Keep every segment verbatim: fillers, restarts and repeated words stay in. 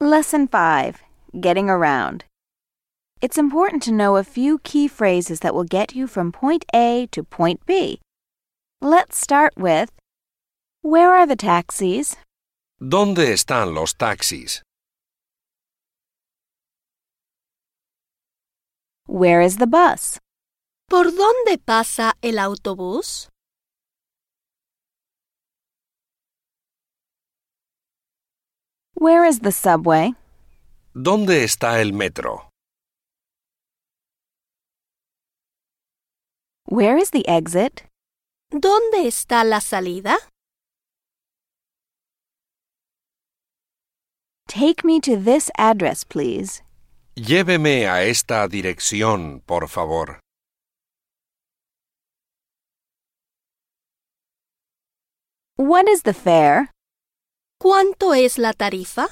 Lesson five. Getting around. It's important to know a few key phrases that will get you from point A to point B. Let's start with, where are the taxis? ¿Dónde están los taxis? Where is the bus? ¿Por dónde pasa el autobús? Where is the subway? ¿Dónde está el metro? Where is the exit? ¿Dónde está la salida? Take me to this address, please. Lléveme a esta dirección, por favor. What is the fare? ¿Cuánto es la tarifa?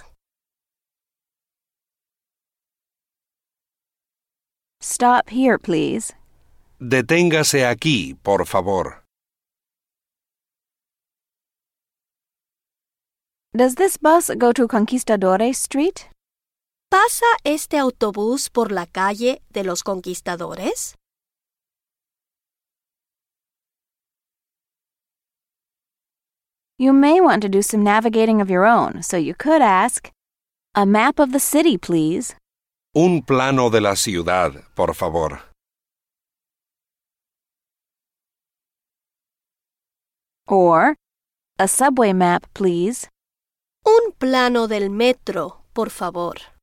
Stop here, please. Deténgase aquí, por favor. Does this bus go to Conquistadores Street? ¿Pasa este autobús por la calle de los Conquistadores? You may want to do some navigating of your own, so you could ask, a map of the city, please. Un plano de la ciudad, por favor. Or, a subway map, please. Un plano del metro, por favor.